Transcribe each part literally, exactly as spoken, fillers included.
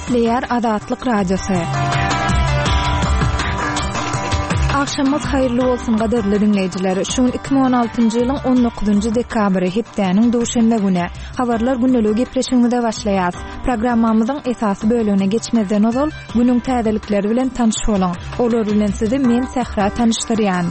Näşriyat Azatlyk Radiosu. Akşamyz haýyrly bolsun gaderli dinleýijiler. Şu iki bin on altyncy ýylyň on dokuzunçy dekabry hepdeniň duşanba güni. Habarlar günnälik gepleşigine başlaýar. Programmamyzyň esasy bölümine geçmezden ozal günüň täzelikleri bilen tanış bolan. Olar bilen sizi men Sehra tanışdyrýan.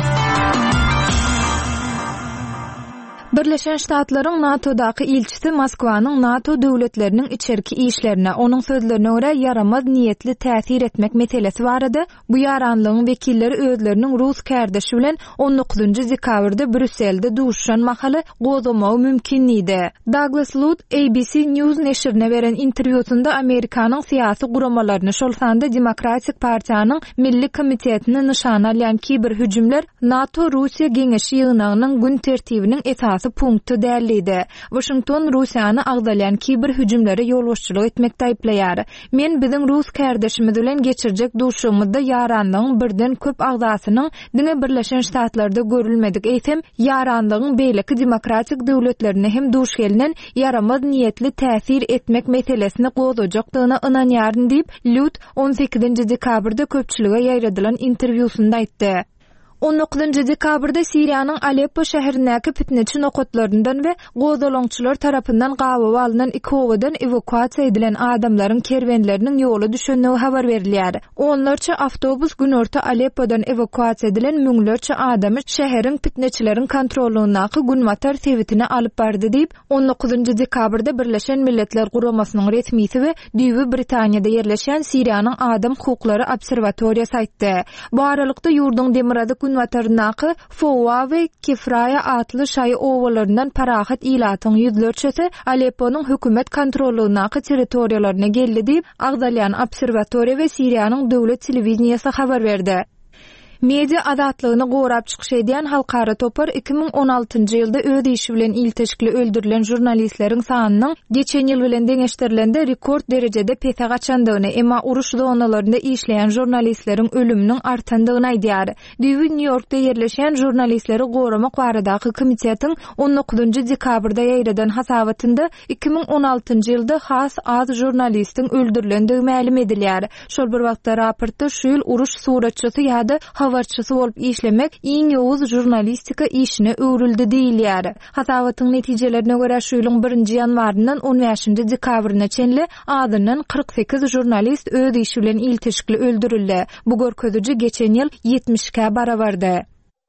Birleşen Ştatlaryň NATO'daky ilçisi Moskwanyň NATO döwletleriniň içerki işlerine, onuň sözlerine görä yaramaz niýetli täsir etmek meselesi bar idi. Bu yaranlygyň wekilleri özleriniň Rus kärdeşi bilen on dokuzunçy dekabrda Brüsselde duşan mahaly gozamagy mümkinligi. Douglas Lute A B C News neşrine beren interwýusunda Amerikanyň syýasy guramalaryny şolsanda Demokratik Partiýanyň Milli Komitetini nişan alýan kiber hüjümler NATO Russiýa geňeşi ýygynynyň gün tertibiniň esasy punktu dälidi. Washington Russiýany agdalyan kiber hüjümlere ýolbaşçylyk etmekde aýplaýar. Men biziň Rus kärdeşimiz bilen geçirjek duşumyzda yaranlygyň birden köp agdasynyň diňe Birleşen Ştatlarda görülmedik eýsem, yaranlygyň beýleki demokratik döwletlerine hem duş gelinen yaramaz niýetli täsir etmek meselesini gozajakdygyna ynanýaryn diýip Lut on sekizinçi dekabrda köpçülige ýaýradylan interwýusunda aýtdy. on dokuzunçy dekabrda Siriýanyň Aleppo şäherindäki fitneçi nokatlaryndan we gozalaňçylar tarapyndan gabaw alynan iki owadan evakuasiýa edilen adamlaryň kerwenleriniň ýoly düşenligi habar berilýär. Onlarça awtobus günorta Aleppodan evakuasiýa edilen müňlerçe adamy şäheriň fitneçileriň kontrolundaky günmatar sewitine alyp bardy diýip on dokuzunçy dekabrda Birleşen Milletler Guramasynyň resmisi we Düýbi Britaniýada ýerleşen Siriýanyň Adam hukuklary obserwatoriýasy aýtdy. Bu aralykda ýurdun demirady günwataryndaky Fowa we Kifraya atly şaý owalaryndan parahat ilatyň ýüzlerçesi Alepponyň hökümet kontrolundaky territoriýalaryna geldi diýip agdalyan obserwatoriýa we Siriýanyň döwlet telewizionýasy habar berdi. Media azatlygyny gorap çykyş edýän halkara topar iki bin on altyncy ýylda öz işi bilen ilteşkili öldürilen jurnalistleriň sanynyň geçen ýyl bilen deňeşdirilende rekord derejede pese gaçandygyny, emma uruş zonalarynda işleýän jurnalistleriň ölüminiň artandygyny aýdýar. Düýbi New Yorkda ýerleşen jurnalistleri goramak baradaky komitetiň on dokuzunçy dekabrda ýaýradan hasabatynda iki bin on altyncy ýylda has az jurnalistiň öldürilendigi ma'lum edilýär. Şol bir wagtda raportda şu ýyl uruş suratçysy ýa-da habarçysy bolup işlemek iň ýowuz jurnalistika işine öwrüldi diýilýär. Hasabatyň netijelerine görä şu ýylyň birinji ýanwaryndan on beşinçi dekabryna çenli adynyň kırk sekiz jurnalist öz işi bilen ilteşkili öldürildi. Bu görkeziji geçen ýyl ýetmişe barabardy.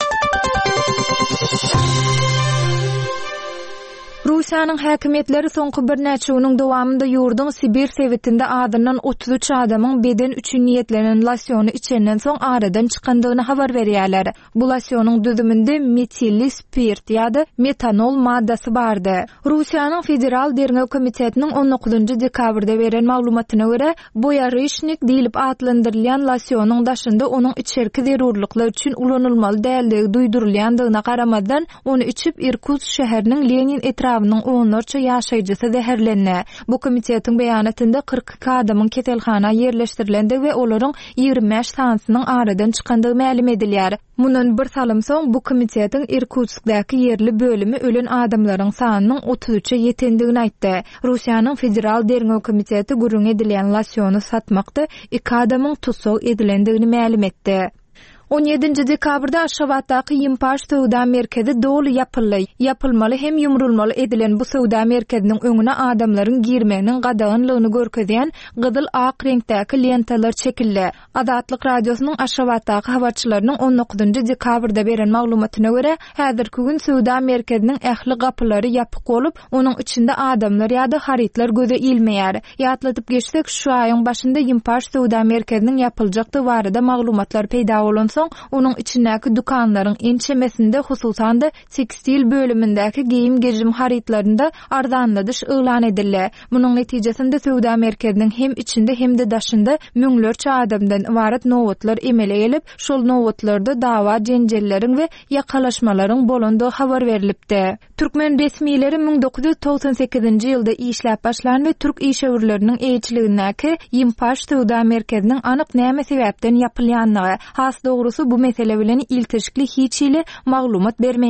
Russiýanyň häkimetleri soňky bir näçe ýylyň dowamında ýurdun Sibir sewitinde adynyň otuz üç adamyň beden üçin niýetlenen lasyony içenden soň aradan çykandygyny habar berýärler. Bu lasyonyň düzüminde metilli spirt ýa-da metanol maddasy bardy. Russiýanyň Federal Derňew Komitetiniň on dokuzunçy dekabrda beren maglumatyna görä, boýaryşnik diýilip adlandyrylýan lasyonyň daşynda onuň içerki zerurlyklar üçin ulanylmaly däldigi duýdurulýandygyna garamadan onu içip Irkutsk şäheriniň Lenin etrafynyň onlarça ýaşaýjysy zäherlenýär. Bu komitetiň beýanatynda kırk iki adamyň keselhana ýerleşdirilendi we olaryň ýygrimi beş sansynyň aradan çykandygy ma'lum edilýär. Munun bir salym soň bu komitetiň Irkutskdaky ýerli bölümi ölen adamlaryň sanynyň otuz üçe ýetendigini aýtdy. Russiýanyň Federal Derňew Komiteti gurrun edilýän lasyony satmakda iki adamyň tutsak edilendigini ma'lum etdi. on ýedinçi dekabrda Aşgabatdaky Ýympaş Sowda merkezi dolu ýapyldy. Yapylmaly hem ýumrulmaly edilen bu sowda merkeziniň öňüne adamlaryň girmeginiň gadagynlygyny görkezýän gyzyl ak reňdäki lentalar çekildi. Azatlyk radiosynyň Aşgabatdaky habarçylarynyň on dokuzunçy dekabrda beren maglumatyna görä, häzirki gün sowda merkeziniň ähli gapylary ýapyk bolup, onuň içinde adamlar ýa-da haritlar göze ilmeýär. Ýatlatyp geçsek, şu aýyň başynda Ýympaş Sowda merkeziniň ýapyljakdy barada maglumatlar peýda bolansa, onun içindäki dukanlaryň ençemesinde hususan da tekstil bölümündäki giyim gejim haritlarynda arzanladyş öýlan edildi. Munyň netijesinde sowda merkeziniň hem içinde hem de daşynda müňlerçe adamdan ibaret nowatlar emele gelip, şol nowatlarda dawa jenjelleriň we ýakalaşmalaryň bolandygy habar berilipdi. Türkmen resmiýetleri bin dokuz yüz togsan sekizinçi ýylda işläp başlan we türk işgörleriniň eýçiligindäki Ýympaş Sowda merkeziniň anyk näme sebäpden ýapylýanlygy, has dogrusu bu mesele bilen ilteşikli hiç ile maglumat bermeýär.